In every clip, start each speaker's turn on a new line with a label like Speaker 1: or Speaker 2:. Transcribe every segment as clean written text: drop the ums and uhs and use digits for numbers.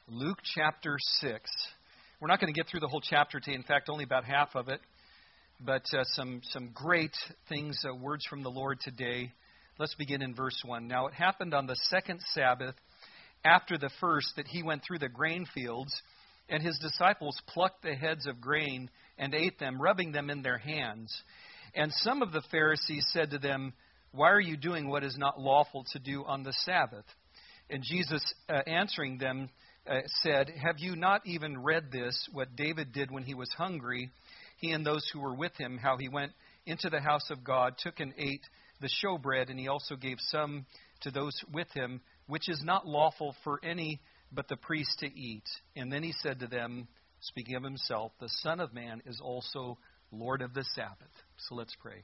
Speaker 1: Luke chapter 6. We're not going to get through the whole chapter today. In fact, only about half of it. But some great things, words from the Lord today. Let's begin in verse 1. Now it happened on the second Sabbath, after the first, that he went through the grain fields, and his disciples plucked the heads of grain and ate them, rubbing them in their hands. And some of the Pharisees said to them, "Why are you doing what is not lawful to do on the Sabbath?" And Jesus, answering them, said, "Have you not even read this, what David did when he was hungry, he and those who were with him, how he went into the house of God, took and ate the showbread, and he also gave some to those with him, which is not lawful for any but the priest to eat. And then he said to them, speaking of himself, the Son of Man is also Lord of the Sabbath." So let's pray.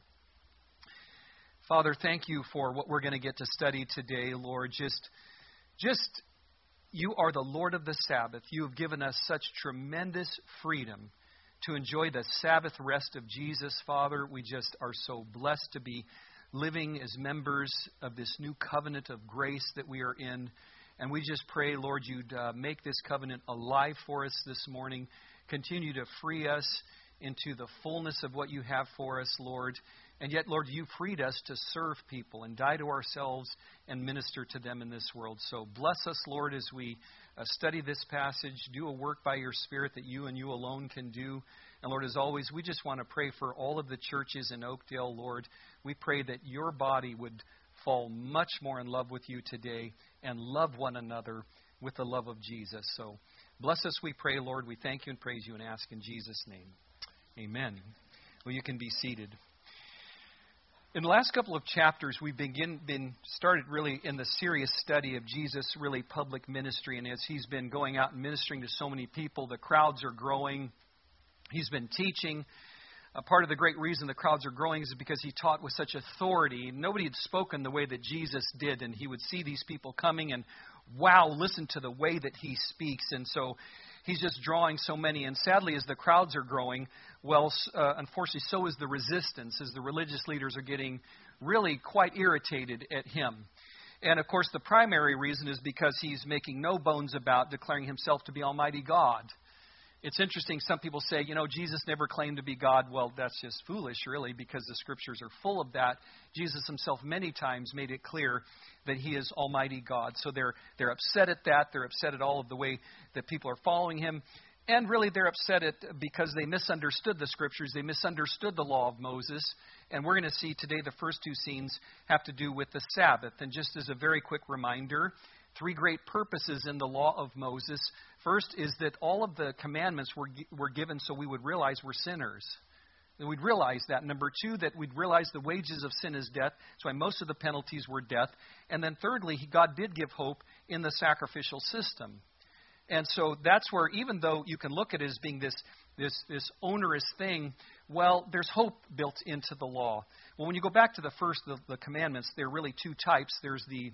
Speaker 1: Father, thank you for what we're going to get to study today, Lord. Just you are the Lord of the Sabbath. You have given us such tremendous freedom to enjoy the Sabbath rest of Jesus, Father. We just are so blessed to be living as members of this new covenant of grace that we are in. And we just pray, Lord, you'd make this covenant alive for us this morning. Continue to free us into the fullness of what you have for us, Lord. And yet, Lord, you freed us to serve people and die to ourselves and minister to them in this world. So bless us, Lord, as we study this passage. Do a work by your Spirit that you and you alone can do. And Lord, as always, we just want to pray for all of the churches in Oakdale, Lord. We pray that your body would fall much more in love with you today and love one another with the love of Jesus. So bless us, we pray, Lord. We thank you and praise you and ask in Jesus' name. Amen. Well, you can be seated. In the last couple of chapters, we've been started really in the serious study of Jesus' really public ministry. And as he's been going out and ministering to so many people, the crowds are growing. He's been teaching. Part of the great reason the crowds are growing is because he taught with such authority. Nobody had spoken the way that Jesus did. And he would see these people coming and, wow, listen to the way that he speaks. And so he's just drawing so many. And sadly, as the crowds are growing, well, unfortunately, so is the resistance, as the religious leaders are getting really quite irritated at him. And, of course, the primary reason is because he's making no bones about declaring himself to be Almighty God. It's interesting, some people say, Jesus never claimed to be God. Well, that's just foolish, really, because the Scriptures are full of that. Jesus himself many times made it clear that he is Almighty God. So they're upset at that. They're upset at all of the way that people are following him. And really, they're upset at because they misunderstood the Scriptures. They misunderstood the law of Moses. And we're going to see today the first two scenes have to do with the Sabbath. And just as a very quick reminder, three great purposes in the law of Moses. First is that all of the commandments were given so we would realize we're sinners. And we'd realize that. Number two, that we'd realize the wages of sin is death. That's why most of the penalties were death. And then thirdly, God did give hope in the sacrificial system. And so that's where, even though you can look at it as being this onerous thing, well, there's hope built into the law. Well, when you go back to the first, the commandments, there are really two types. There's the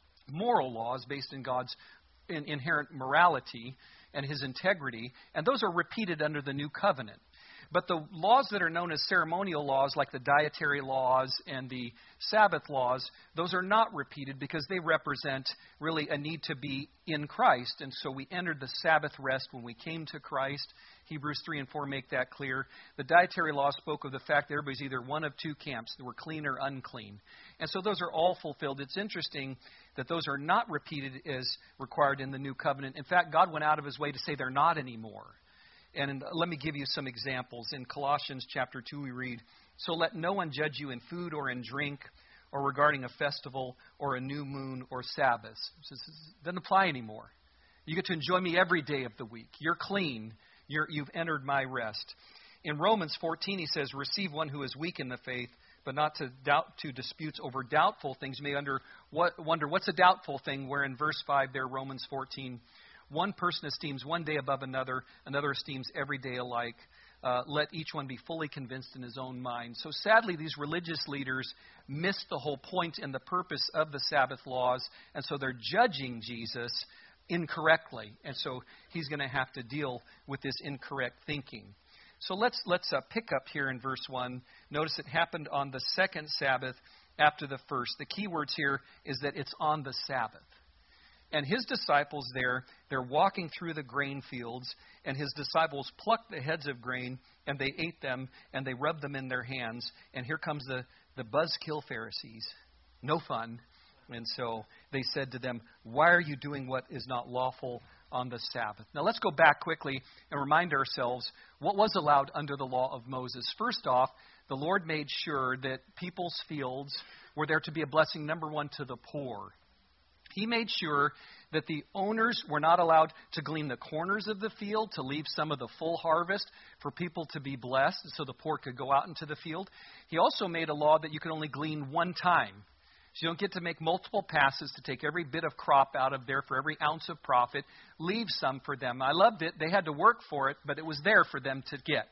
Speaker 1: moral laws based in God's inherent morality and his integrity, and those are repeated under the new covenant. But the laws that are known as ceremonial laws, like the dietary laws and the Sabbath laws, those are not repeated because they represent really a need to be in Christ. And so we entered the Sabbath rest when we came to Christ. Hebrews 3 and 4 make that clear. The dietary law spoke of the fact that everybody's either one of two camps. They were clean or unclean. And so those are all fulfilled. It's interesting that those are not repeated as required in the new covenant. In fact, God went out of his way to say they're not anymore. And let me give you some examples. In Colossians chapter 2, we read, "So let no one judge you in food or in drink or regarding a festival or a new moon or Sabbath." It doesn't apply anymore. You get to enjoy me every day of the week. You're clean. You've entered my rest. In Romans 14, he says, "Receive one who is weak in the faith, but not to disputes over doubtful things." You may wonder what's a doubtful thing, where in verse 5 there, Romans 14, "One person esteems one day above another esteems every day alike. Let each one be fully convinced in his own mind." So sadly, these religious leaders missed the whole point and the purpose of the Sabbath laws, and so they're judging Jesus incorrectly. And so he's going to have to deal with this incorrect thinking. So let's pick up here in verse 1. Notice it happened on the second Sabbath after the first. The key words here is that it's on the Sabbath. And his disciples they're walking through the grain fields, and his disciples plucked the heads of grain, and they ate them, and they rubbed them in their hands. And here comes the buzzkill Pharisees. No fun. And so they said to them, "Why are you doing what is not lawful on the Sabbath?" Now let's go back quickly and remind ourselves what was allowed under the law of Moses. First off, the Lord made sure that people's fields were there to be a blessing, number one, to the poor. He made sure that the owners were not allowed to glean the corners of the field, to leave some of the full harvest for people to be blessed so the poor could go out into the field. He also made a law that you could only glean one time. So you don't get to make multiple passes to take every bit of crop out of there for every ounce of profit. Leave some for them. I loved it. They had to work for it, but it was there for them to get.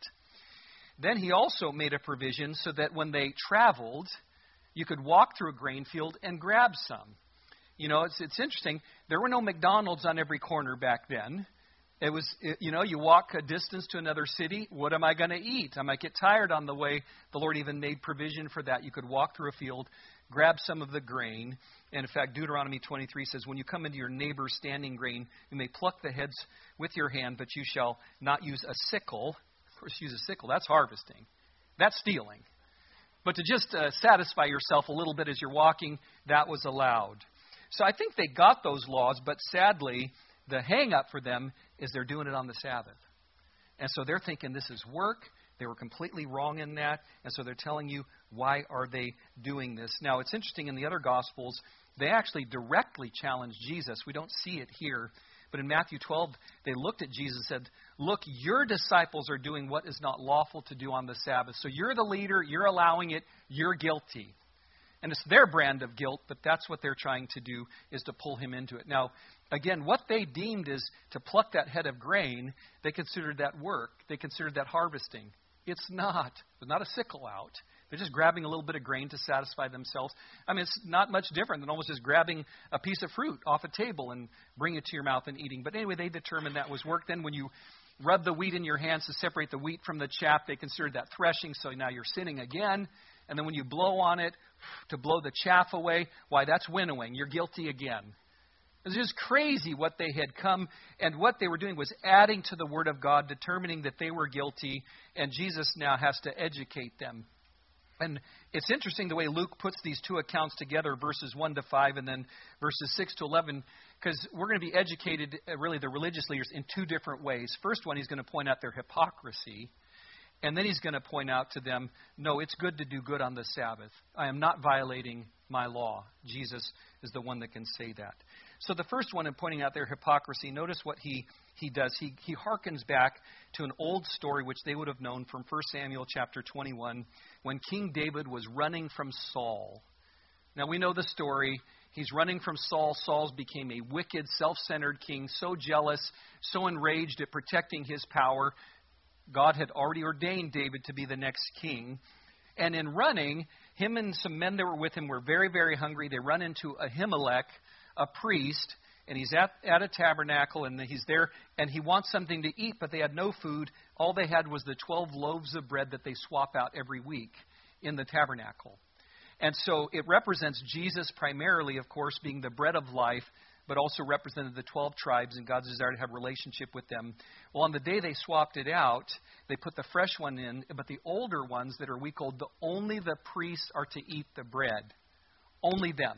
Speaker 1: Then he also made a provision so that when they traveled, you could walk through a grain field and grab some. You know, it's interesting. There were no McDonald's on every corner back then. It was, you walk a distance to another city. What am I going to eat? I might get tired on the way. The Lord even made provision for that. You could walk through a field, grab some of the grain. And in fact, Deuteronomy 23 says, when you come into your neighbor's standing grain, you may pluck the heads with your hand, but you shall not use a sickle. Of course, use a sickle. That's harvesting. That's stealing. But to just satisfy yourself a little bit as you're walking, that was allowed. So I think they got those laws, but sadly, the hang-up for them is they're doing it on the Sabbath. And so they're thinking this is work. They were completely wrong in that. And so they're telling you, why are they doing this? Now, it's interesting, in the other Gospels, they actually directly challenged Jesus. We don't see it here. But in Matthew 12, they looked at Jesus and said, look, your disciples are doing what is not lawful to do on the Sabbath. So you're the leader. You're allowing it. You're guilty. And it's their brand of guilt, but that's what they're trying to do, is to pull him into it. Now, again, what they deemed is to pluck that head of grain, they considered that work. They considered that harvesting. It's not. There's not a sickle out. They're just grabbing a little bit of grain to satisfy themselves. I mean, it's not much different than almost just grabbing a piece of fruit off a table and bringing it to your mouth and eating. But anyway, they determined that was work. Then when you rub the wheat in your hands to separate the wheat from the chaff, they considered that threshing, so now you're sinning again. And then when you blow on it to blow the chaff away, why, that's winnowing. You're guilty again. It was just crazy what they had come, and what they were doing was adding to the Word of God, determining that they were guilty, and Jesus now has to educate them. And it's interesting the way Luke puts these two accounts together, verses 1 to 5 and then verses 6 to 11, because we're going to be educated, really the religious leaders, in two different ways. First one, he's going to point out their hypocrisy. And then he's going to point out to them, no, it's good to do good on the Sabbath. I am not violating my law. Jesus is the one that can say that. So the first one in pointing out their hypocrisy, notice what he does. He harkens back to an old story which they would have known from 1 Samuel chapter 21, when King David was running from Saul. Now we know the story. He's running from Saul. Saul became a wicked, self-centered king, so jealous, so enraged at protecting his power. God had already ordained David to be the next king. And in running, him and some men that were with him were very, very hungry. They run into Ahimelech, a priest, and he's at a tabernacle, and he's there, and he wants something to eat, but they had no food. All they had was the 12 loaves of bread that they swap out every week in the tabernacle. And so it represents Jesus primarily, of course, being the bread of life, but also represented the 12 tribes and God's desire to have a relationship with them. Well, on the day they swapped it out, they put the fresh one in, but the older ones that are week-old, only the priests are to eat the bread. Only them.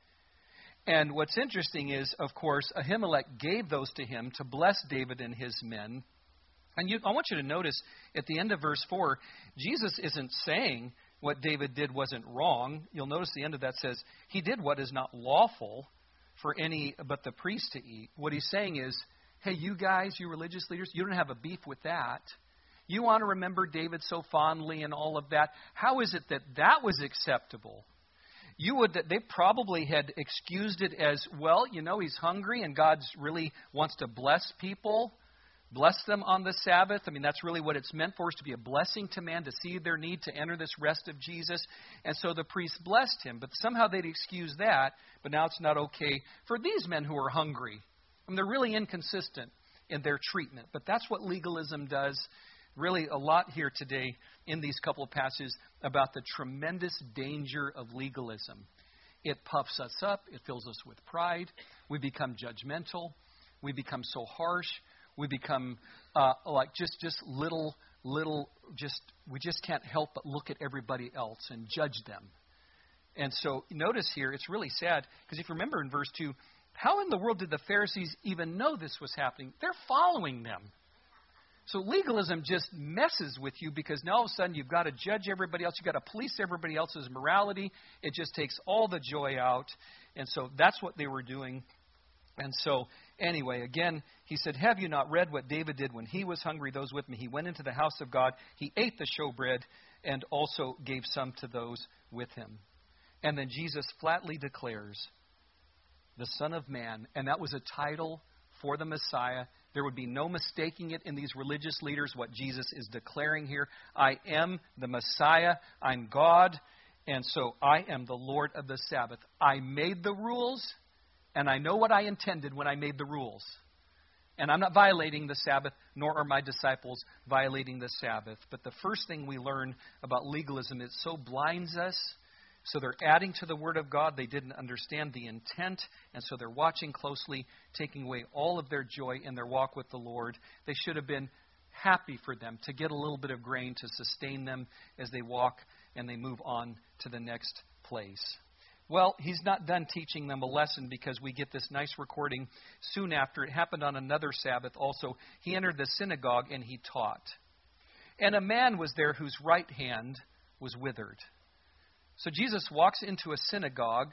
Speaker 1: And what's interesting is, of course, Ahimelech gave those to him to bless David and his men. And I want you to notice at the end of verse 4, Jesus isn't saying what David did wasn't wrong. You'll notice the end of that says, he did what is not lawful for any but the priest to eat. What he's saying is, hey, you guys, you religious leaders, you don't have a beef with that. You want to remember David so fondly and all of that. How is it that that was acceptable? They probably had excused it as, well, he's hungry and God really wants to bless people, bless them on the Sabbath. I mean, that's really what it's meant for, is to be a blessing to man, to see their need, to enter this rest of Jesus. And so the priest blessed him. But somehow they'd excuse that, but now it's not okay for these men who are hungry. I mean, they're really inconsistent in their treatment. But that's what legalism does. Really a lot here today in these couple of passages about the tremendous danger of legalism. It puffs us up. It fills us with pride. We become judgmental. We become so harsh. We become like just little, we just can't help but look at everybody else and judge them. And so notice here, it's really sad, because if you remember in verse 2, how in the world did the Pharisees even know this was happening? They're following them. So legalism just messes with you, because now all of a sudden you've got to judge everybody else. You've got to police everybody else's morality. It just takes all the joy out. And so that's what they were doing. And so anyway, again, he said, have you not read what David did when he was hungry, those with me? He went into the house of God. He ate the showbread and also gave some to those with him. And then Jesus flatly declares, the Son of Man. And that was a title for the Messiah. There would be no mistaking it in these religious leaders, what Jesus is declaring here. I am the Messiah. I'm God. And so I am the Lord of the Sabbath. I made the rules, and I know what I intended when I made the rules. And I'm not violating the Sabbath, nor are my disciples violating the Sabbath. But the first thing we learn about legalism, it so blinds us. So they're adding to the Word of God. They didn't understand the intent, and so they're watching closely, taking away all of their joy in their walk with the Lord. They should have been happy for them to get a little bit of grain to sustain them as they walk and they move on to the next place. Well, he's not done teaching them a lesson, because we get this nice recording soon after. It happened on another Sabbath also. He entered the synagogue and he taught. And a man was there whose right hand was withered. So Jesus walks into a synagogue,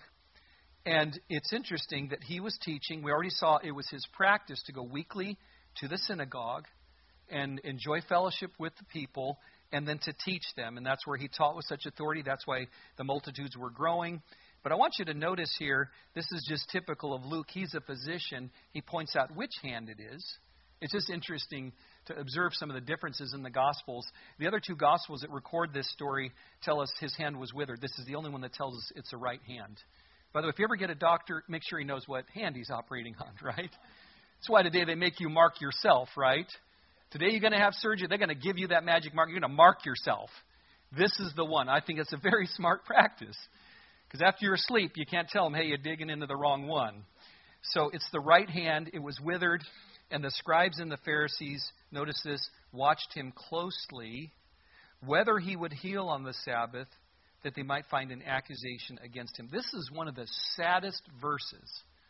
Speaker 1: and it's interesting that he was teaching. We already saw it was his practice to go weekly to the synagogue and enjoy fellowship with the people, and then to teach them. And that's where he taught with such authority. That's why the multitudes were growing. But I want you to notice here, this is just typical of Luke. He's a physician. He points out which hand it is. It's just interesting to observe some of the differences in the Gospels. The other two Gospels that record this story tell us his hand was withered. This is the only one that tells us it's a right hand. By the way, if you ever get a doctor, make sure he knows what hand he's operating on, right? That's why today they make you mark yourself, right? Today you're going to have surgery. They're going to give you that magic mark. You're going to mark yourself. This is the one. I think it's a very smart practice. Because after you're asleep, you can't tell them, hey, you're digging into the wrong one. So it's the right hand. It was withered. And the scribes and the Pharisees, notice this, watched him closely, whether he would heal on the Sabbath, that they might find an accusation against him. This is one of the saddest verses,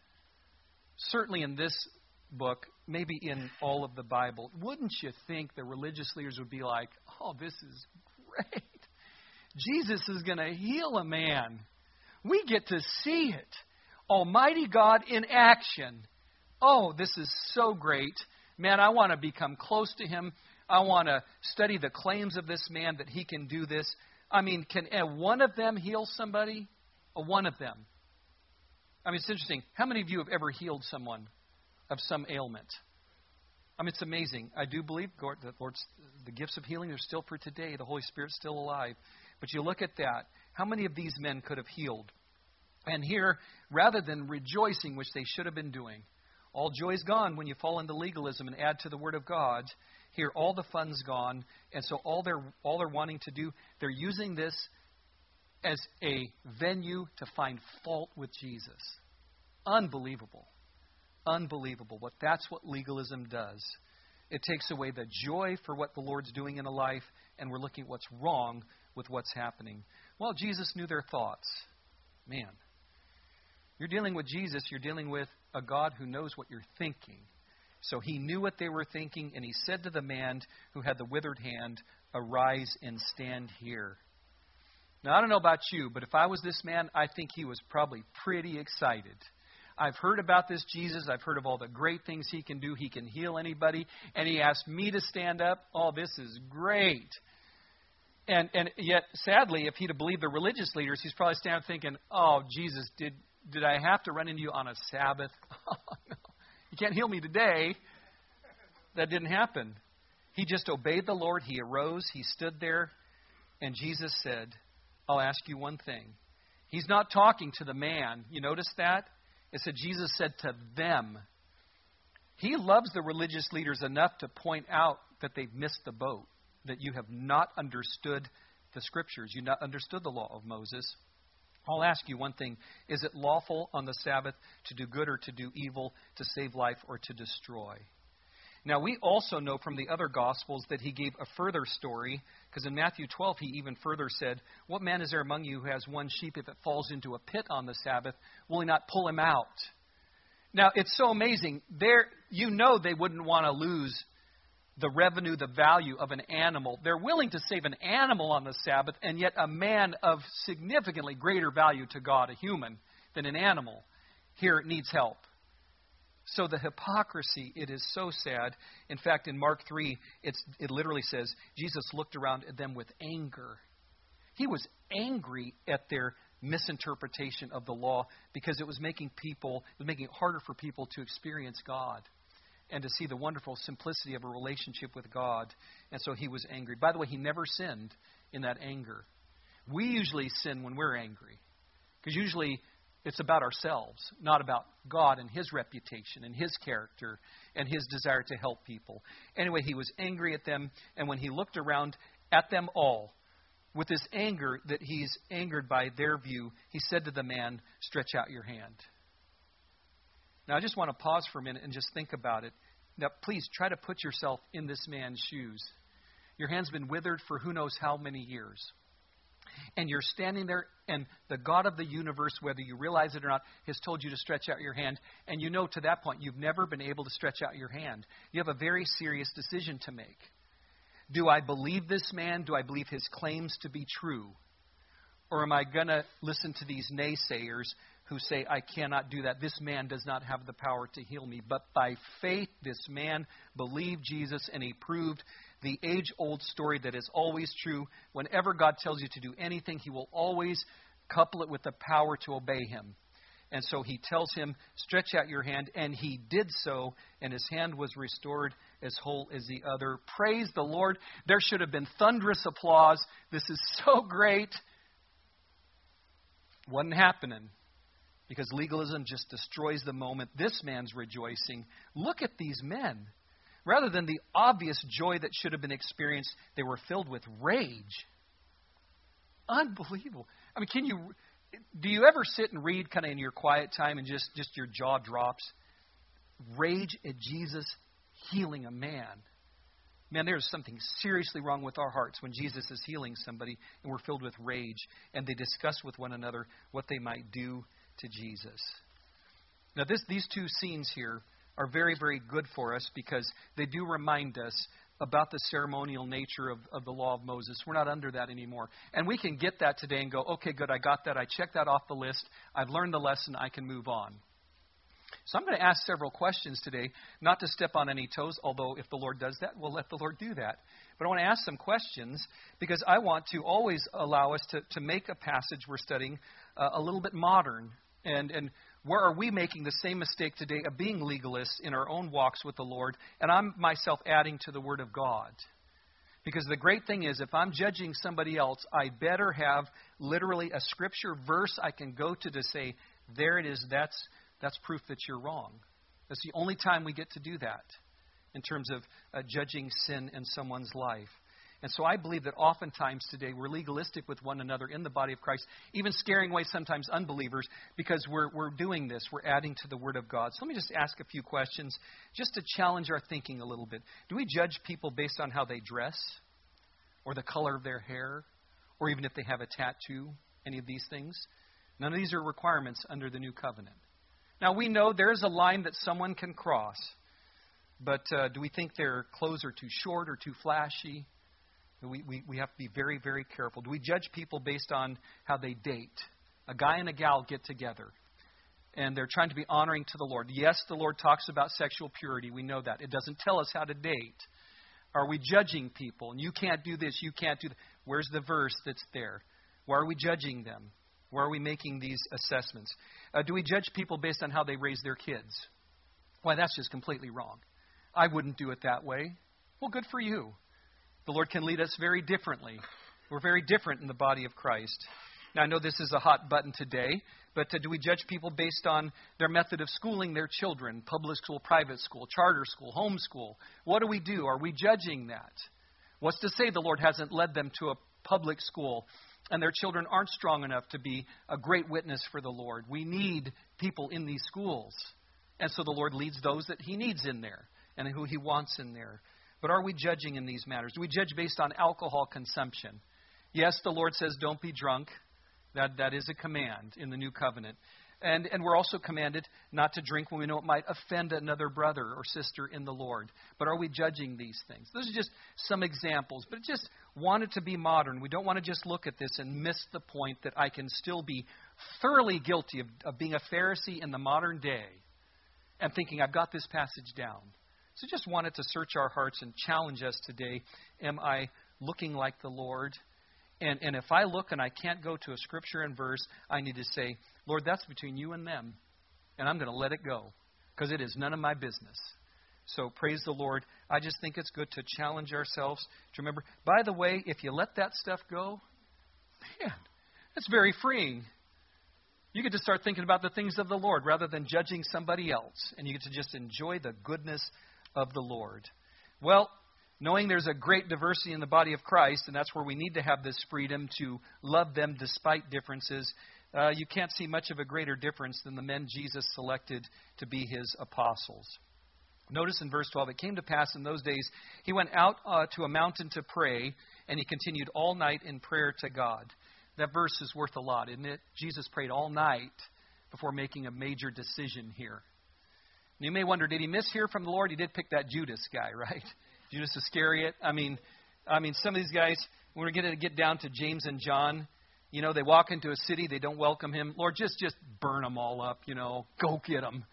Speaker 1: certainly in this book, maybe in all of the Bible. Wouldn't you think the religious leaders would be like, oh, this is great. Jesus is going to heal a man. We get to see it. Almighty God in action. Oh, this is so great. Man, I want to become close to him. I want to study the claims of this man that he can do this. I mean, can one of them heal somebody? One of them. I mean, it's interesting. How many of you have ever healed someone of some ailment? I mean, it's amazing. I do believe the gifts of healing are still for today. The Holy Spirit's still alive. But you look at that. How many of these men could have healed? And here, rather than rejoicing, which they should have been doing, all joy is gone when you fall into legalism and add to the Word of God. Here, all the fun's gone, and so all they're wanting to do, they're using this as a venue to find fault with Jesus. Unbelievable. Unbelievable. But that's what legalism does. It takes away the joy for what the Lord's doing in a life, and we're looking at what's wrong with what's happening. Well, Jesus knew their thoughts. Man, you're dealing with Jesus, you're dealing with a God who knows what you're thinking. So he knew what they were thinking, and he said to the man who had the withered hand, arise and stand here. Now, I don't know about you, but if I was this man, I think he was probably pretty excited. I've heard about this Jesus. I've heard of all the great things he can do. He can heal anybody. And he asked me to stand up. Oh, this is great. And yet, sadly, if he'd have believed the religious leaders, he's probably standing up thinking, oh, Jesus, did I have to run into you on a Sabbath? Oh, no. You can't heal me today. That didn't happen. He just obeyed the Lord. He arose. He stood there. And Jesus said, I'll ask you one thing. He's not talking to the man. You notice that? It said Jesus said to them. He loves the religious leaders enough to point out that they've missed the boat, that you have not understood the Scriptures. You've not understood the law of Moses. I'll ask you one thing. Is it lawful on the Sabbath to do good or to do evil, to save life or to destroy? Now, we also know from the other Gospels that he gave a further story, because in Matthew 12 he even further said, what man is there among you who has one sheep, if it falls into a pit on the Sabbath, will he not pull him out? Now, it's so amazing. You know they wouldn't want to lose the revenue, the value of an animal. They're willing to save an animal on the Sabbath, and yet a man of significantly greater value to God, a human, than an animal, here needs help. So the hypocrisy, it is so sad. In fact, in Mark 3, it literally says, Jesus looked around at them with anger. He was angry at their misinterpretation of the law because it was making it harder for people to experience God and to see the wonderful simplicity of a relationship with God. And so he was angry. By the way, he never sinned in that anger. We usually sin when we're angry, because usually it's about ourselves, not about God and His reputation and His character and His desire to help people. Anyway, he was angry at them, and when he looked around at them all, with this anger that he's angered by their view, he said to the man, stretch out your hand. Now, I just want to pause for a minute and just think about it. Now, please try to put yourself in this man's shoes. Your hand's been withered for who knows how many years. And you're standing there, and the God of the universe, whether you realize it or not, has told you to stretch out your hand. And you know to that point you've never been able to stretch out your hand. You have a very serious decision to make. Do I believe this man? Do I believe his claims to be true? Or am I going to listen to these naysayers who say, I cannot do that. This man does not have the power to heal me. But by faith, this man believed Jesus, and he proved the age-old story that is always true. Whenever God tells you to do anything, He will always couple it with the power to obey Him. And so He tells him, stretch out your hand, and he did so, and his hand was restored as whole as the other. Praise the Lord. There should have been thunderous applause. This is so great. Wasn't happening, because legalism just destroys the moment. This man's rejoicing. Look at these men. Rather than the obvious joy that should have been experienced, they were filled with rage. Unbelievable. I mean, do you ever sit and read kind of in your quiet time and just your jaw drops? Rage at Jesus healing a man. Man, there's something seriously wrong with our hearts when Jesus is healing somebody and we're filled with rage, and they discuss with one another what they might do to Jesus. Now, these two scenes here are very, very good for us, because they do remind us about the ceremonial nature of the law of Moses. We're not under that anymore. And we can get that today and go, okay, good, I got that. I checked that off the list. I've learned the lesson. I can move on. So I'm going to ask several questions today, not to step on any toes, although if the Lord does that, we'll let the Lord do that. But I want to ask some questions, because I want to always allow us to make a passage we're studying a little bit modern. And where are we making the same mistake today of being legalists in our own walks with the Lord, and I'm myself adding to the Word of God? Because the great thing is, if I'm judging somebody else, I better have literally a scripture verse I can go to say, there it is, that's proof that you're wrong. That's the only time we get to do that in terms of judging sin in someone's life. And so I believe that oftentimes today we're legalistic with one another in the body of Christ, even scaring away sometimes unbelievers, because we're doing this. We're adding to the Word of God. So let me just ask a few questions just to challenge our thinking a little bit. Do we judge people based on how they dress, or the color of their hair, or even if they have a tattoo, any of these things? None of these are requirements under the new covenant. Now, we know there is a line that someone can cross, but do we think their clothes are too short or too flashy? We have to be very, very careful. Do we judge people based on how they date? A guy and a gal get together, and they're trying to be honoring to the Lord. Yes, the Lord talks about sexual purity. We know that. It doesn't tell us how to date. Are we judging people? And you can't do this, you can't do that. Where's the verse that's there? Why are we judging them? Why are we making these assessments? Do we judge people based on how they raise their kids? Why, that's just completely wrong. I wouldn't do it that way. Well, good for you. The Lord can lead us very differently. We're very different in the body of Christ. Now, I know this is a hot button today, but do we judge people based on their method of schooling their children? Public school, private school, charter school, homeschool. What do we do? Are we judging that? What's to say the Lord hasn't led them to a public school and their children aren't strong enough to be a great witness for the Lord. We need people in these schools. And so the Lord leads those that He needs in there and who He wants in there. But are we judging in these matters? Do we judge based on alcohol consumption? Yes, the Lord says don't be drunk. That is a command in the new covenant. And we're also commanded not to drink when we know it might offend another brother or sister in the Lord. But are we judging these things? Those are just some examples. But just want it to be modern. We don't want to just look at this and miss the point that I can still be thoroughly guilty of being a Pharisee in the modern day and thinking I've got this passage down. So just wanted to search our hearts and challenge us today. Am I looking like the Lord? And if I look and I can't go to a scripture and verse, I need to say, Lord, that's between you and them. And I'm going to let it go because it is none of my business. So praise the Lord. I just think it's good to challenge ourselves to remember. By the way, if you let that stuff go, man, it's very freeing. You get to start thinking about the things of the Lord rather than judging somebody else. And you get to just enjoy the goodness of the Lord. Well, knowing there's a great diversity in the body of Christ, and that's where we need to have this freedom to love them despite differences, you can't see much of a greater difference than the men Jesus selected to be His apostles. Notice in verse 12, it came to pass in those days, He went out to a mountain to pray, and He continued all night in prayer to God. That verse is worth a lot, isn't it? Jesus prayed all night before making a major decision here. And you may wonder, did He mishear from the Lord? He did pick that Judas guy, right? Judas Iscariot. I mean, some of these guys, when we're going to get down to James and John, they walk into a city, they don't welcome Him. Lord, just burn them all up, go get them.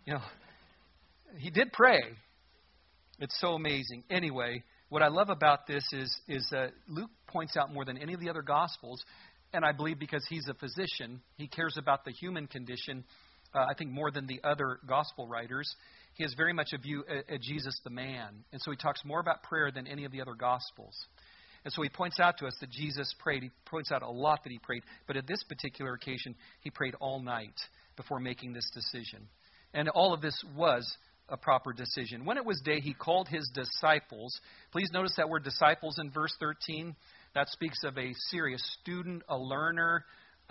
Speaker 1: He did pray. It's so amazing. Anyway, what I love about this is that Luke points out more than any of the other Gospels, and I believe because he's a physician, he cares about the human condition, I think more than the other Gospel writers. He has very much a view at Jesus the man. And so he talks more about prayer than any of the other Gospels. And so he points out to us that Jesus prayed. He points out a lot that he prayed. But at this particular occasion, he prayed all night before making this decision. And all of this was a proper decision. When it was day, he called his disciples. Please notice that word disciples in verse 13. That speaks of a serious student, a learner,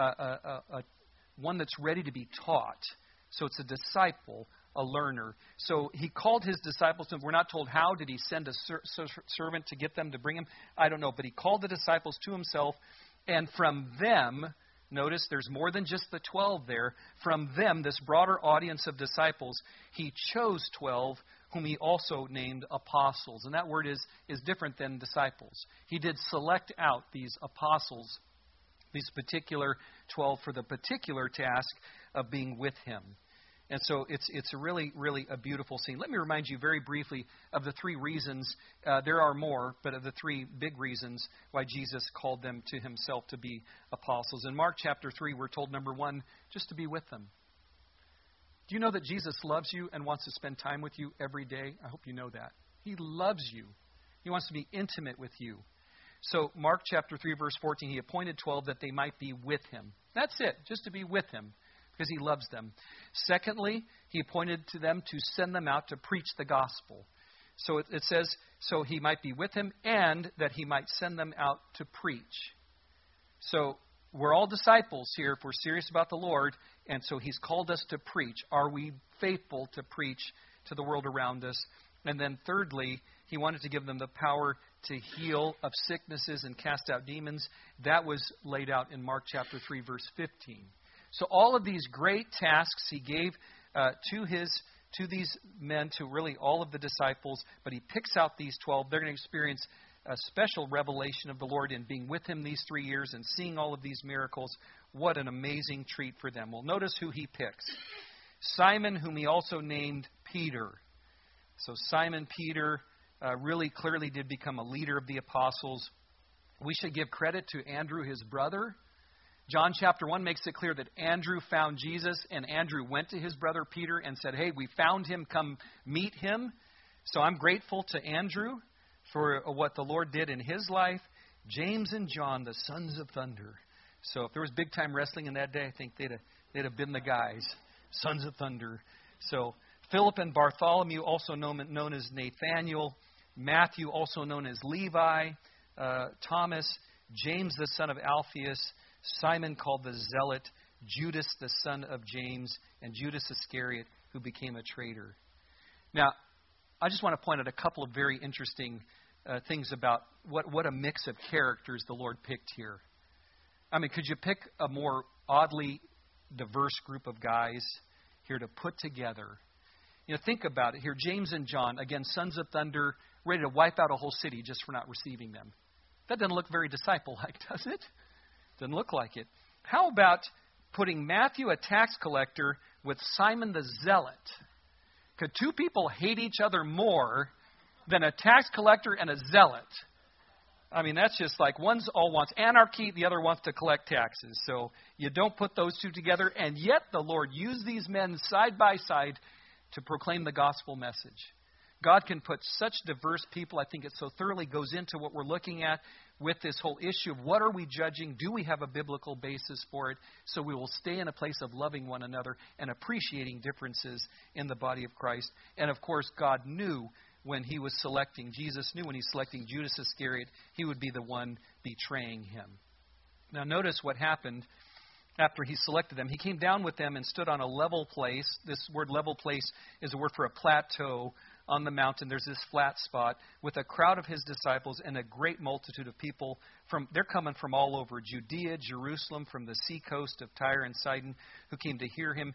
Speaker 1: one that's ready to be taught. So it's a disciple, a learner. So he called his disciples, and we're not told how. Did he send a servant to get them to bring him? I don't know. But he called the disciples to himself, and from them, notice there's more than just the 12 there. From them, this broader audience of disciples, he chose 12, whom he also named apostles. And that word is different than disciples. He did select out these apostles, these particular 12, for the particular task of being with him. And so it's really, really a beautiful scene. Let me remind you very briefly of the three reasons. There are more, but of the three big reasons why Jesus called them to himself to be apostles. In Mark chapter 3, we're told, number one, just to be with them. Do you know that Jesus loves you and wants to spend time with you every day? I hope you know that. He loves you. He wants to be intimate with you. So Mark chapter 3, verse 14, he appointed 12 that they might be with him. That's it, just to be with him, because he loves them. Secondly, he appointed to them to send them out to preach the gospel. So it says, so he might be with him and that he might send them out to preach. So we're all disciples here if we're serious about the Lord, and so he's called us to preach. Are we faithful to preach to the world around us? And then thirdly, he wanted to give them the power to heal of sicknesses and cast out demons. That was laid out in Mark chapter 3, verse 15. So all of these great tasks he gave to these men, to really all of the disciples, but he picks out these 12. They're going to experience a special revelation of the Lord in being with him these 3 years and seeing all of these miracles. What an amazing treat for them. Well, notice who he picks. Simon, whom he also named Peter. So Simon Peter really clearly did become a leader of the apostles. We should give credit to Andrew, his brother. John chapter 1 makes it clear that Andrew found Jesus, and Andrew went to his brother Peter and said, hey, we found him, come meet him. So I'm grateful to Andrew for what the Lord did in his life. James and John, the sons of thunder. So if there was big time wrestling in that day, I think they'd have been the guys, sons of thunder. So Philip and Bartholomew, also known as Nathaniel. Matthew, also known as Levi. Thomas, James the son of Alphaeus, Simon called the Zealot, Judas the son of James, and Judas Iscariot, who became a traitor. Now, I just want to point out a couple of very interesting things about what a mix of characters the Lord picked here. I mean, could you pick a more oddly diverse group of guys here to put together? You know, think about it here. James and John, again, sons of thunder, ready to wipe out a whole city just for not receiving them. That doesn't look very disciple-like, does it? Doesn't look like it. How about putting Matthew, a tax collector, with Simon the Zealot? Could two people hate each other more than a tax collector and a zealot? I mean, that's just like one all wants anarchy, the other wants to collect taxes. So you don't put those two together, and yet the Lord used these men side by side to proclaim the gospel message. God can put such diverse people. I think it so thoroughly goes into what we're looking at with this whole issue of what are we judging? Do we have a biblical basis for it? So we will stay in a place of loving one another and appreciating differences in the body of Christ. And of course, God knew when he was selecting, Jesus knew when he's selecting Judas Iscariot, he would be the one betraying him. Now notice what happened after he selected them. He came down with them and stood on a level place. This word level place is a word for a plateau on the mountain. There's this flat spot with a crowd of his disciples and a great multitude of people. They're coming from all over Judea, Jerusalem, from the seacoast of Tyre and Sidon, who came to hear him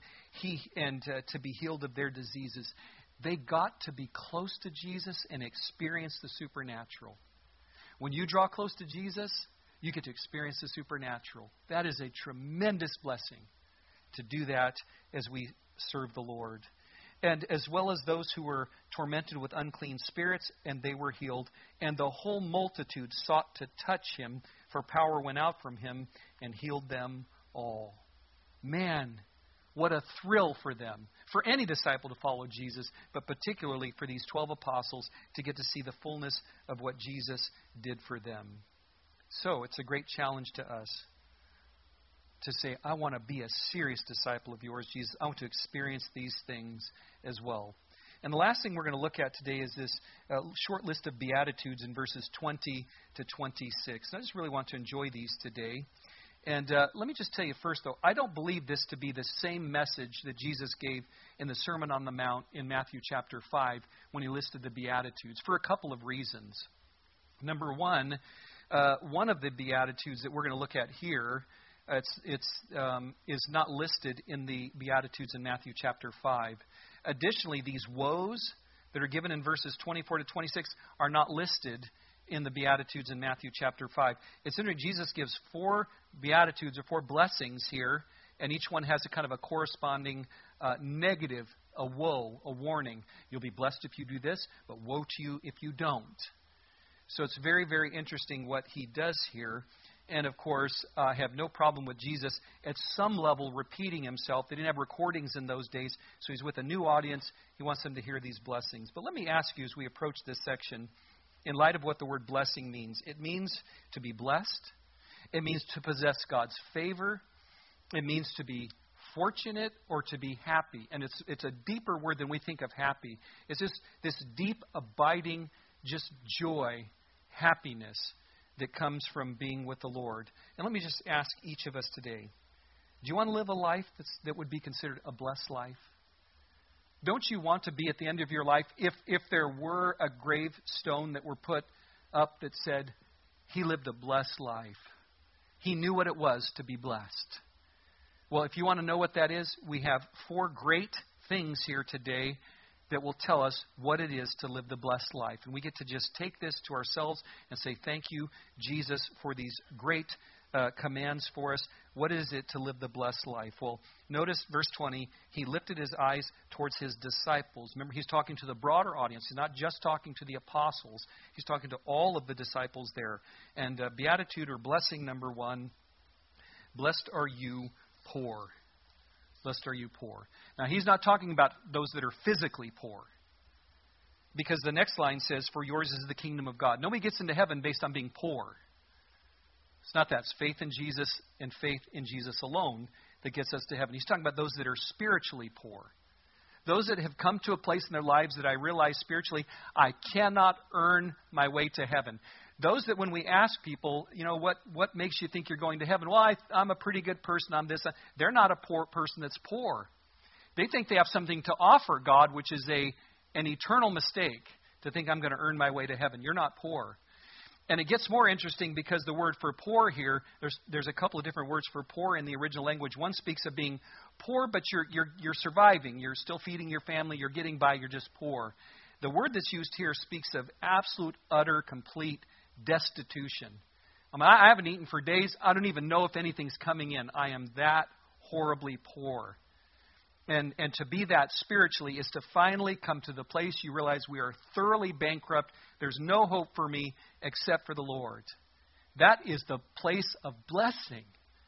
Speaker 1: to be healed of their diseases. They got to be close to Jesus and experience the supernatural. When you draw close to Jesus, you get to experience the supernatural. That is a tremendous blessing to do that as we serve the Lord. And as well as those who were tormented with unclean spirits, and they were healed. And the whole multitude sought to touch him, for power went out from him and healed them all. Man, what a thrill for them, for any disciple to follow Jesus, but particularly for these 12 apostles to get to see the fullness of what Jesus did for them. So it's a great challenge to us to say, I want to be a serious disciple of yours, Jesus. I want to experience these things as well. And the last thing we're going to look at today is this short list of Beatitudes in verses 20 to 26. And I just really want to enjoy these today. And let me just tell you first, though, I don't believe this to be the same message that Jesus gave in the Sermon on the Mount in Matthew chapter 5 when he listed the Beatitudes, for a couple of reasons. Number one of the Beatitudes that we're going to look at here is not listed in the Beatitudes in Matthew chapter 5. Additionally, these woes that are given in verses 24 to 26 are not listed in the Beatitudes in Matthew chapter 5. It's interesting, Jesus gives 4 Beatitudes or 4 blessings here, and each one has a kind of a corresponding negative, a woe, a warning. You'll be blessed if you do this, but woe to you if you don't. So it's very, very interesting what he does here. And, of course, I have no problem with Jesus at some level repeating himself. They didn't have recordings in those days, so he's with a new audience. He wants them to hear these blessings. But let me ask you as we approach this section, in light of what the word blessing means. It means to be blessed. It means to possess God's favor. It means to be fortunate or to be happy. And it's a deeper word than we think of happy. It's just this deep, abiding, just joy, happiness that comes from being with the Lord. And let me just ask each of us today, do you want to live a life that would be considered a blessed life? Don't you want to be at the end of your life, if there were a gravestone that were put up that said, he lived a blessed life. He knew what it was to be blessed. Well, if you want to know what that is, we have 4 great things here today that will tell us what it is to live the blessed life. And we get to just take this to ourselves and say, thank you, Jesus, for these great commands for us. What is it to live the blessed life? Well, notice verse 20, he lifted his eyes towards his disciples. Remember, he's talking to the broader audience. He's not just talking to the apostles. He's talking to all of the disciples there. And beatitude or blessing number 1, blessed are you poor. Blessed are you poor. Now, he's not talking about those that are physically poor. Because the next line says, for yours is the kingdom of God. Nobody gets into heaven based on being poor. It's not that. It's faith in Jesus and faith in Jesus alone that gets us to heaven. He's talking about those that are spiritually poor. Those that have come to a place in their lives that I realize spiritually, I cannot earn my way to heaven. Those that when we ask people, what makes you think you're going to heaven? Well, I'm a pretty good person. I'm this. They're not a poor person that's poor. They think they have something to offer God, which is an eternal mistake to think I'm going to earn my way to heaven. You're not poor. And it gets more interesting because the word for poor here, there's a couple of different words for poor in the original language. One speaks of being poor, but you're surviving. You're still feeding your family. You're getting by. You're just poor. The word that's used here speaks of absolute, utter, complete destitution. I haven't eaten for days. I don't even know if anything's coming in. I am that horribly poor. And to be that spiritually is to finally come to the place you realize we are thoroughly bankrupt. There's no hope for me except for the Lord. That is the place of blessing.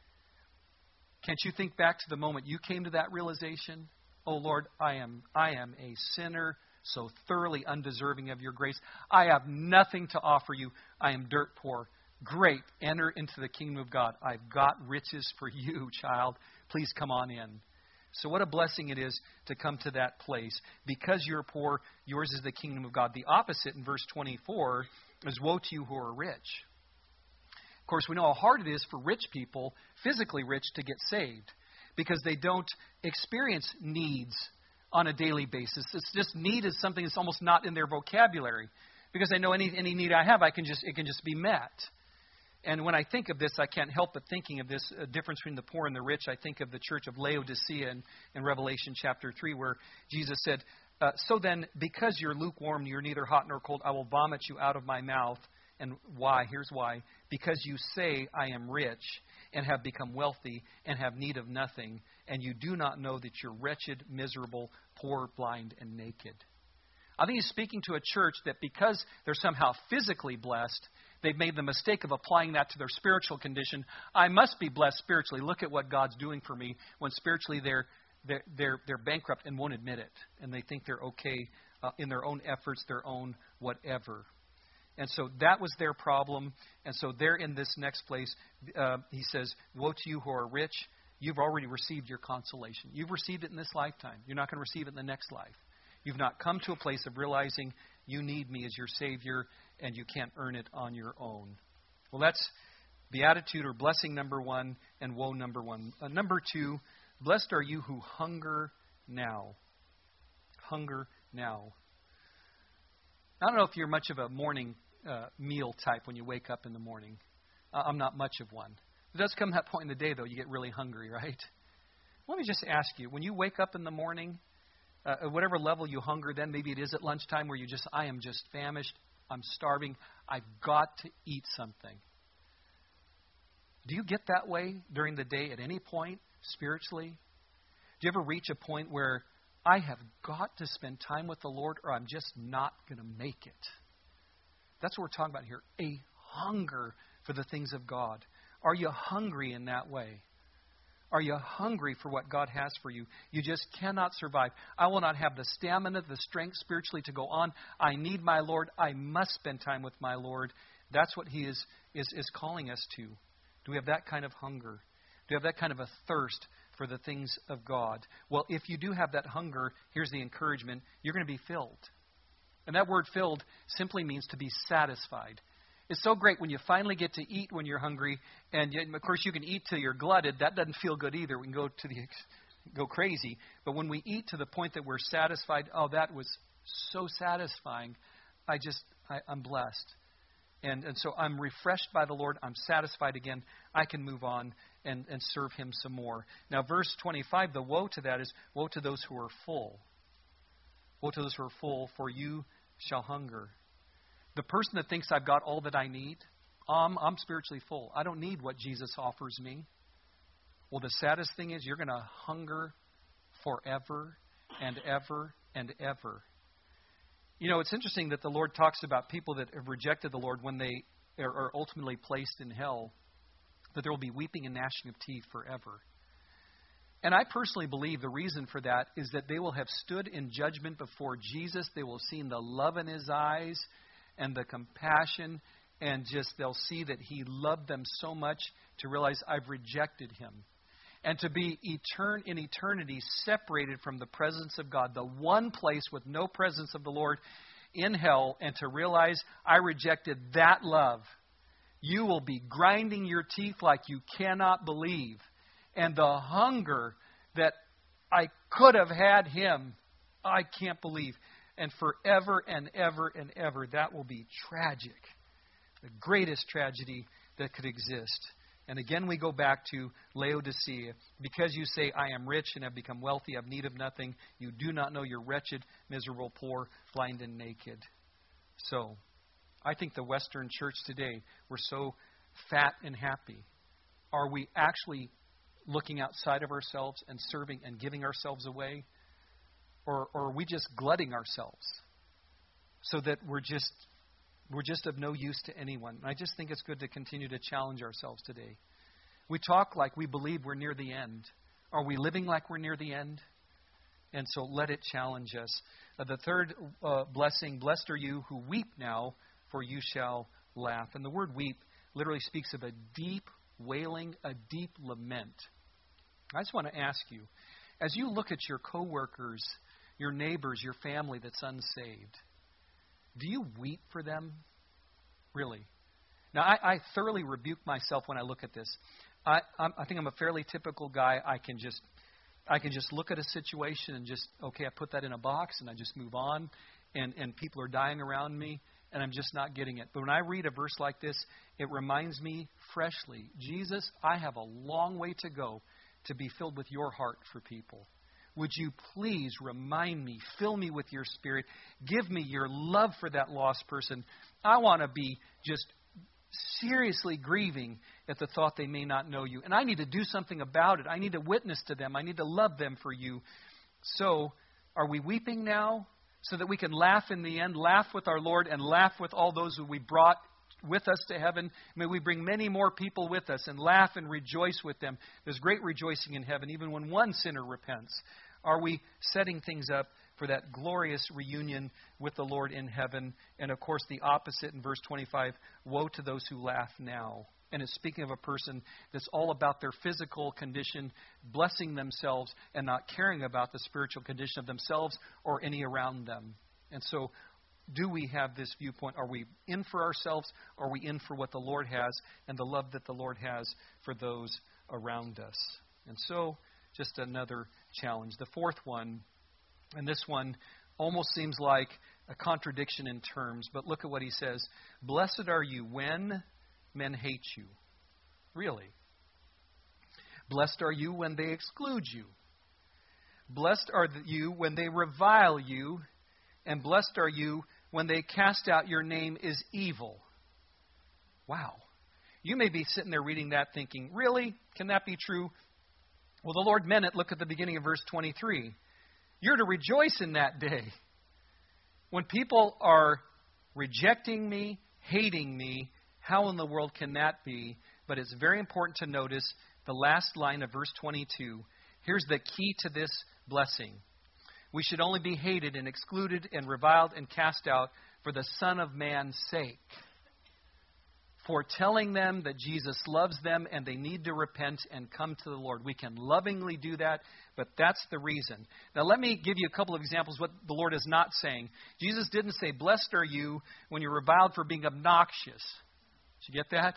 Speaker 1: Can't you think back to the moment you came to that realization? Oh Lord, I am a sinner, so thoroughly undeserving of your grace. I have nothing to offer you. I am dirt poor. Great. Enter into the kingdom of God. I've got riches for you, child. Please come on in. So what a blessing it is to come to that place. Because you're poor, yours is the kingdom of God. The opposite in verse 24 is woe to you who are rich. Of course, we know how hard it is for rich people, physically rich, to get saved because they don't experience needs on a daily basis. It's just need is something that's almost not in their vocabulary because they know any need I have, it can just be met. And when I think of this, I can't help but thinking of this difference between the poor and the rich. I think of the church of Laodicea in Revelation chapter 3 where Jesus said, so then, because you're lukewarm, you're neither hot nor cold, I will vomit you out of my mouth. And why? Here's why. Because you say, I am rich and have become wealthy and have need of nothing, and you do not know that you're wretched, miserable, poor, blind, and naked. I think he's speaking to a church that because they're somehow physically blessed, they've made the mistake of applying that to their spiritual condition. I must be blessed spiritually. Look at what God's doing for me. When spiritually they're bankrupt and won't admit it, and they think they're okay in their own efforts, their own whatever. And so that was their problem. And so they're in this next place. He says, woe to you who are rich. You've already received your consolation. You've received it in this lifetime. You're not going to receive it in the next life. You've not come to a place of realizing you need me as your Savior and you can't earn it on your own. Well, that's beatitude or blessing number one and woe number one. Number two, blessed are you who hunger now. Hunger now. I don't know if you're much of a morning meal type when you wake up in the morning. I'm not much of one. It does come that point in the day, though, you get really hungry, right? Let me just ask you, when you wake up in the morning, at whatever level you hunger, then maybe it is at lunchtime where I am just famished, I'm starving, I've got to eat something. Do you get that way during the day at any point spiritually? Do you ever reach a point where I have got to spend time with the Lord or I'm just not going to make it? That's what we're talking about here, a hunger for the things of God. Are you hungry in that way? Are you hungry for what God has for you? You just cannot survive. I will not have the stamina, the strength spiritually to go on. I need my Lord. I must spend time with my Lord. That's what He is calling us to. Do we have that kind of hunger? Do we have that kind of a thirst for the things of God? Well, if you do have that hunger, here's the encouragement. You're going to be filled. And that word filled simply means to be satisfied. It's so great when you finally get to eat when you're hungry, and of course you can eat till you're glutted. That doesn't feel good either. We can go crazy. But when we eat to the point that we're satisfied, oh, that was so satisfying. I'm blessed. And so I'm refreshed by the Lord. I'm satisfied again. I can move on and serve Him some more. Now, verse 25, the woe to that is, woe to those who are full. Woe to those who are full, for you shall hunger. The person that thinks I've got all that I need, I'm spiritually full. I don't need what Jesus offers me. Well, the saddest thing is you're going to hunger forever and ever and ever. You know, it's interesting that the Lord talks about people that have rejected the Lord when they are ultimately placed in hell, that there will be weeping and gnashing of teeth forever. And I personally believe the reason for that is that they will have stood in judgment before Jesus. They will have seen the love in His eyes and the compassion, and just they'll see that He loved them so much to realize I've rejected Him. And to be in eternity separated from the presence of God, the one place with no presence of the Lord, in hell and to realize I rejected that love, you will be grinding your teeth like you cannot believe. And the hunger that I could have had him, I can't believe. And forever and ever and ever, that will be tragic. The greatest tragedy that could exist. And again, we go back to Laodicea. Because you say, I am rich and have become wealthy, have need of nothing, you do not know you're wretched, miserable, poor, blind, and naked. So, I think the Western church today, we're so fat and happy. Are we actually looking outside of ourselves and serving and giving ourselves away? Or are we just glutting ourselves so that we're just of no use to anyone? And I just think it's good to continue to challenge ourselves today. We talk like we believe we're near the end. Are we living like we're near the end? And so let it challenge us. The third blessing, blessed are you who weep now, for you shall laugh. And the word weep literally speaks of a deep wailing, a deep lament. I just want to ask you, as you look at your coworkers, your neighbors, your family that's unsaved, do you weep for them? Really? Now, I thoroughly rebuke myself when I look at this. I think I'm a fairly typical guy. I can just look at a situation and just, okay, I put that in a box and I just move on. And people are dying around me and I'm just not getting it. But when I read a verse like this, it reminds me freshly, Jesus, I have a long way to go to be filled with your heart for people. Would you please remind me, fill me with your Spirit, give me your love for that lost person. I want to be just seriously grieving at the thought they may not know you. And I need to do something about it. I need to witness to them. I need to love them for you. So, are we weeping now so that we can laugh in the end, laugh with our Lord and laugh with all those who we brought with us to heaven? May we bring many more people with us and laugh and rejoice with them. There's great rejoicing in heaven, even when one sinner repents. Are we setting things up for that glorious reunion with the Lord in heaven? And of course, the opposite in verse 25, woe to those who laugh now. And it's speaking of a person that's all about their physical condition, blessing themselves and not caring about the spiritual condition of themselves or any around them. And so, do we have this viewpoint? Are we in for ourselves, or are we in for what the Lord has and the love that the Lord has for those around us? And so, just another challenge. The fourth one, and this one almost seems like a contradiction in terms, but look at what he says. Blessed are you when men hate you. Really. Blessed are you when they exclude you. Blessed are you when they revile you. And blessed are you when they cast out your name as evil. Wow. You may be sitting there reading that thinking, really? Can that be true? Well, the Lord meant it. Look at the beginning of verse 23. You're to rejoice in that day. When people are rejecting me, hating me, how in the world can that be? But it's very important to notice the last line of verse 22. Here's the key to this blessing. We should only be hated and excluded and reviled and cast out for the Son of Man's sake. For telling them that Jesus loves them and they need to repent and come to the Lord. We can lovingly do that, but that's the reason. Now let me give you a couple of examples what the Lord is not saying. Jesus didn't say, blessed are you when you're reviled for being obnoxious. Did you get that?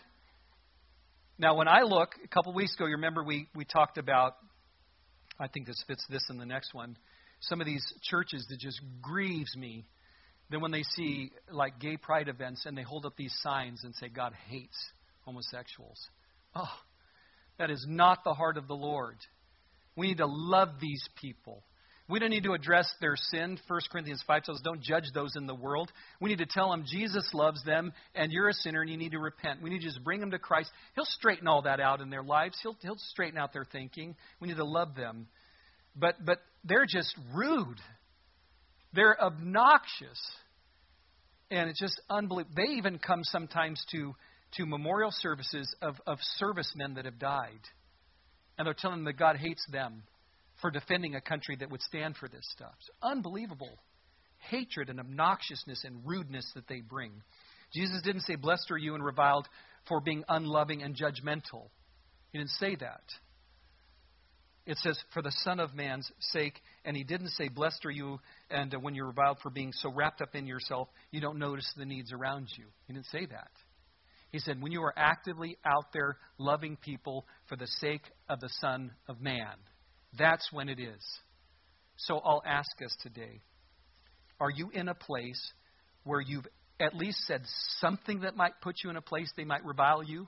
Speaker 1: Now when I look, a couple of weeks ago, you remember we talked about, I think this fits this in the next one, some of these churches that just grieves me. Then when they see like gay pride events and they hold up these signs and say God hates homosexuals. Oh, that is not the heart of the Lord. We need to love these people. We don't need to address their sin. 1 Corinthians 5 tells us don't judge those in the world. We need to tell them Jesus loves them and you're a sinner and you need to repent. We need to just bring them to Christ. He'll straighten all that out in their lives. He'll straighten out their thinking. We need to love them. But they're just rude. They're obnoxious. And it's just unbelievable. They even come sometimes to memorial services of servicemen that have died. And they're telling them that God hates them for defending a country that would stand for this stuff. It's unbelievable hatred and obnoxiousness and rudeness that they bring. Jesus didn't say, blessed are you and reviled for being unloving and judgmental. He didn't say that. It says, for the Son of Man's sake, And he didn't say, blessed are you, and when you're reviled for being so wrapped up in yourself, you don't notice the needs around you. He didn't say that. He said, when you are actively out there loving people for the sake of the Son of Man, that's when it is. So I'll ask us today, are you in a place where you've at least said something that might put you in a place they might revile you?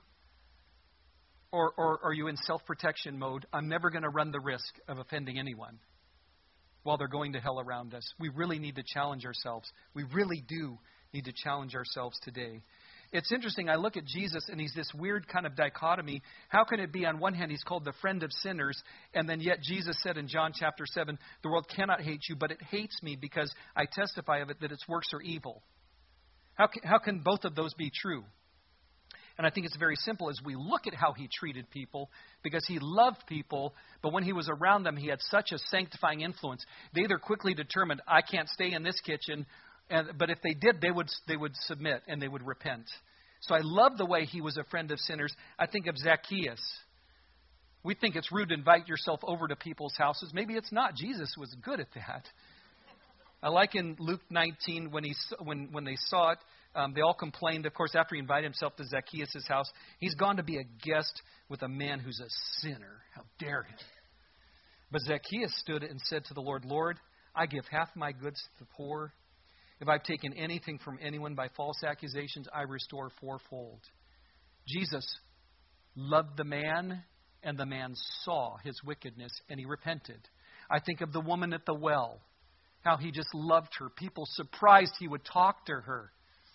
Speaker 1: Or are you in self-protection mode? I'm never going to run the risk of offending anyone while they're going to hell around us. We really need to challenge ourselves. We really do need to challenge ourselves today. It's interesting, I look at Jesus and he's this weird kind of dichotomy. How can it be on one hand he's called the friend of sinners, and then yet Jesus said in John chapter 7, the world cannot hate you, but it hates me because I testify of it that its works are evil. How can both of those be true? And I think it's very simple as we look at how he treated people, because he loved people, but when he was around them, he had such a sanctifying influence. They either quickly determined, I can't stay in this kitchen, but if they did, they would submit and they would repent. So I love the way he was a friend of sinners. I think of Zacchaeus. We think it's rude to invite yourself over to people's houses. Maybe it's not. Jesus was good at that. I like in Luke 19 when they saw it, they all complained. Of course, after he invited himself to Zacchaeus' house, he's gone to be a guest with a man who's a sinner. How dare him? But Zacchaeus stood and said to the Lord, Lord, I give half my goods to the poor. If I've taken anything from anyone by false accusations, I restore fourfold. Jesus loved the man, and the man saw his wickedness, and he repented. I think of the woman at the well, how he just loved her. People surprised he would talk to her,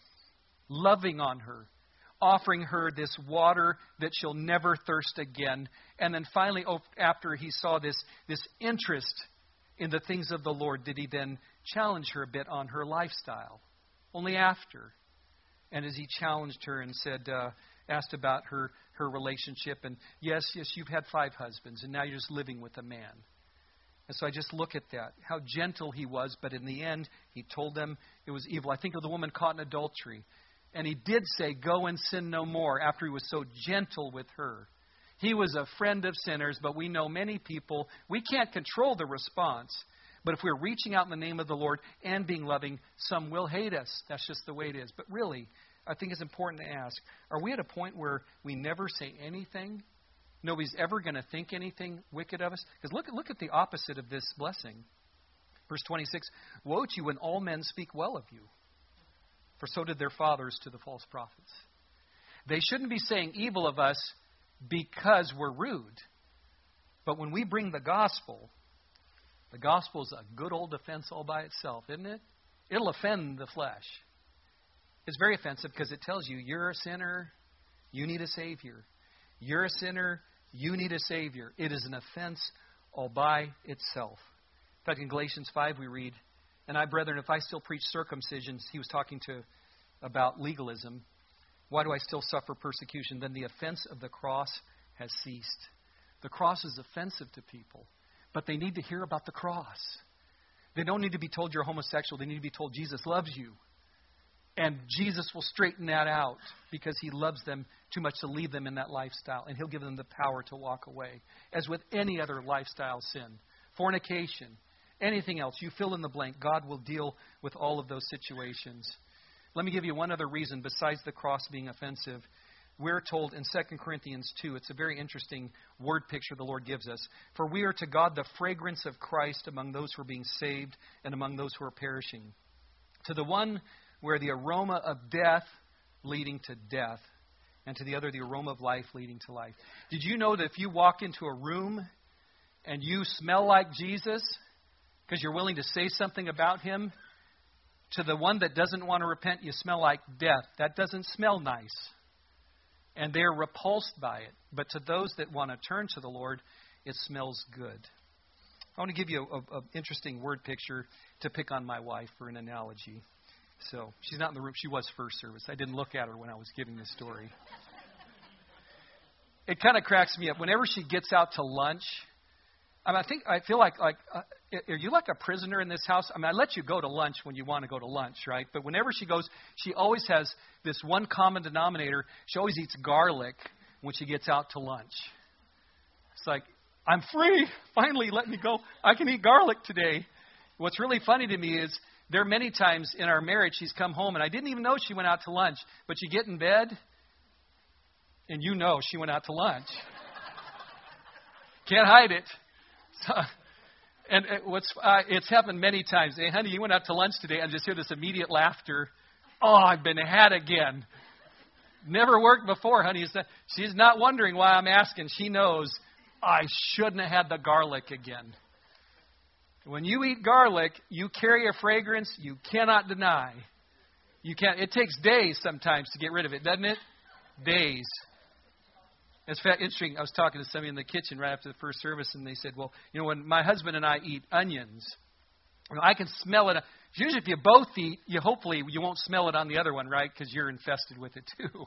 Speaker 1: loving on her, offering her this water that she'll never thirst again. And then finally, after he saw this interest in the things of the Lord, did he then challenge her a bit on her lifestyle? Only after. And as he challenged her and said, asked about her relationship, and yes, you've had 5 husbands, and now you're just living with a man. And so I just look at that, how gentle he was, but in the end, he told them it was evil. I think of the woman caught in adultery. And he did say, go and sin no more, after he was so gentle with her. He was a friend of sinners, but we know many people, we can't control the response. But if we're reaching out in the name of the Lord and being loving, some will hate us. That's just the way it is. But really, I think it's important to ask, are we at a point where we never say anything? Nobody's ever going to think anything wicked of us? Because look at the opposite of this blessing. Verse 26, woe to you when all men speak well of you, for so did their fathers to the false prophets. They shouldn't be saying evil of us because we're rude. But when we bring the gospel is a good old offense all by itself, isn't it? It'll offend the flesh. It's very offensive because it tells you you're a sinner, you need a Savior. You're a sinner, you need a Savior. It is an offense all by itself. In fact, in Galatians 5 we read, and I, brethren, if I still preach circumcision, he was talking about legalism, why do I still suffer persecution? Then the offense of the cross has ceased. The cross is offensive to people, but they need to hear about the cross. They don't need to be told you're homosexual. They need to be told Jesus loves you. And Jesus will straighten that out because he loves them too much to leave them in that lifestyle. And he'll give them the power to walk away. As with any other lifestyle sin, fornication, anything else, you fill in the blank. God will deal with all of those situations. Let me give you one other reason besides the cross being offensive. We're told in 2 Corinthians 2, it's a very interesting word picture the Lord gives us. For we are to God the fragrance of Christ among those who are being saved and among those who are perishing. To the one where the aroma of death leading to death, and to the other the aroma of life leading to life. Did you know that if you walk into a room and you smell like Jesus because you're willing to say something about him, to the one that doesn't want to repent, you smell like death. That doesn't smell nice. And they're repulsed by it. But to those that want to turn to the Lord, it smells good. I want to give you an interesting word picture to pick on my wife for an analogy. So, she's not in the room. She was first service. I didn't look at her when I was giving this story. It kind of cracks me up. Whenever she gets out to lunch, I feel like are you like a prisoner in this house? I let you go to lunch when you want to go to lunch, right? But whenever she goes, she always has this one common denominator. She always eats garlic when she gets out to lunch. It's like, I'm free. Finally, let me go. I can eat garlic today. What's really funny to me is there are many times in our marriage she's come home and I didn't even know she went out to lunch. But you get in bed and you know she went out to lunch. Can't hide it. So, and it's happened many times. Hey, honey, you went out to lunch today. I just hear this immediate laughter. Oh, I've been had again. Never worked before, honey. She's not wondering why I'm asking. She knows I shouldn't have had the garlic again. When you eat garlic, you carry a fragrance you cannot deny. You can't. It takes days sometimes to get rid of it, doesn't it? Days. It's interesting. I was talking to somebody in the kitchen right after the first service, and they said, well, when my husband and I eat onions, I can smell it. Usually if you both eat, hopefully you won't smell it on the other one, right? Because you're infested with it too,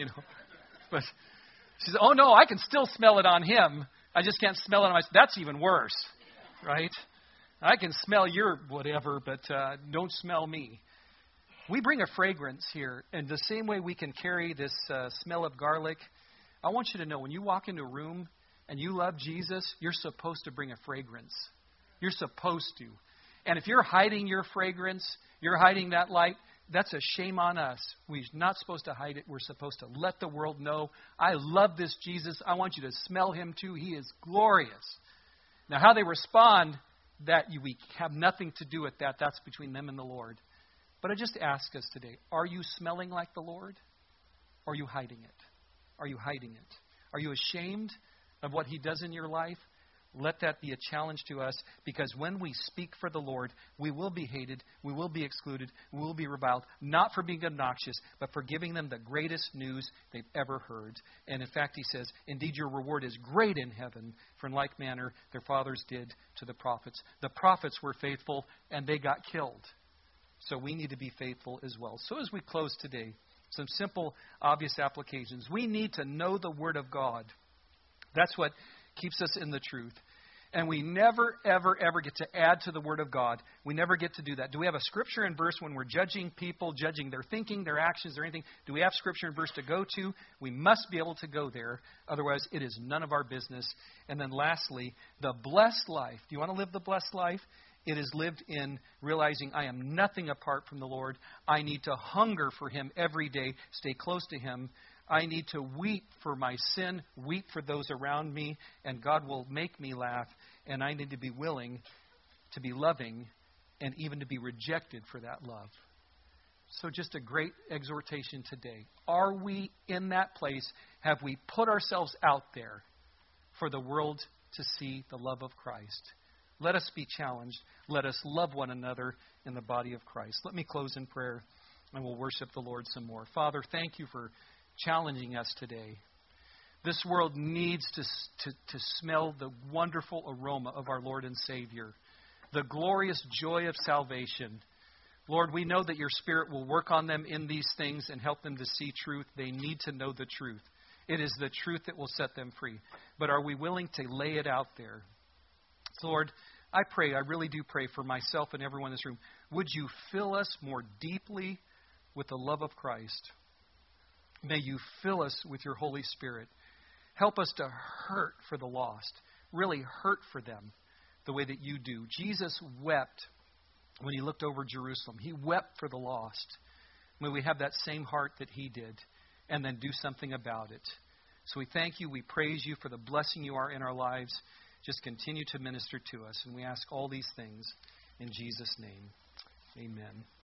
Speaker 1: But she said, oh, no, I can still smell it on him. I just can't smell it on myself. That's even worse, right? I can smell your whatever, but don't smell me. We bring a fragrance here, and the same way we can carry this smell of garlic, I want you to know when you walk into a room and you love Jesus, you're supposed to bring a fragrance. You're supposed to. And if you're hiding your fragrance, you're hiding that light, that's a shame on us. We're not supposed to hide it. We're supposed to let the world know, I love this Jesus. I want you to smell him too. He is glorious. Now, how they respond, we have nothing to do with that. That's between them and the Lord. But I just ask us today, are you smelling like the Lord? Or are you hiding it? Are you hiding it? Are you ashamed of what he does in your life? Let that be a challenge to us, because when we speak for the Lord, we will be hated, we will be excluded, we will be reviled, not for being obnoxious, but for giving them the greatest news they've ever heard. And in fact, he says, indeed, your reward is great in heaven, for in like manner their fathers did to the prophets. The prophets were faithful, and they got killed. So we need to be faithful as well. So as we close today, some simple, obvious applications. We need to know the Word of God. That's what keeps us in the truth. And we never, ever, ever get to add to the Word of God. We never get to do that. Do we have a scripture and verse when we're judging people, judging their thinking, their actions, or anything? Do we have scripture and verse to go to? We must be able to go there. Otherwise, it is none of our business. And then lastly, the blessed life. Do you want to live the blessed life? It is lived in realizing I am nothing apart from the Lord. I need to hunger for him every day, stay close to him. I need to weep for my sin, weep for those around me, and God will make me laugh. And I need to be willing to be loving and even to be rejected for that love. So just a great exhortation today. Are we in that place? Have we put ourselves out there for the world to see the love of Christ? Let us be challenged. Let us love one another in the body of Christ. Let me close in prayer, and we'll worship the Lord some more. Father, thank you for challenging us today. This world needs to smell the wonderful aroma of our Lord and Savior, the glorious joy of salvation. Lord, we know that your Spirit will work on them in these things and help them to see truth. They need to know the truth. It is the truth that will set them free. But are we willing to lay it out there? So Lord, I really do pray for myself and everyone in this room. Would you fill us more deeply with the love of Christ? May you fill us with your Holy Spirit. Help us to hurt for the lost, really hurt for them the way that you do. Jesus wept when he looked over Jerusalem. He wept for the lost. May we have that same heart that he did and then do something about it. So we thank you. We praise you for the blessing you are in our lives. Just continue to minister to us. And we ask all these things in Jesus' name. Amen.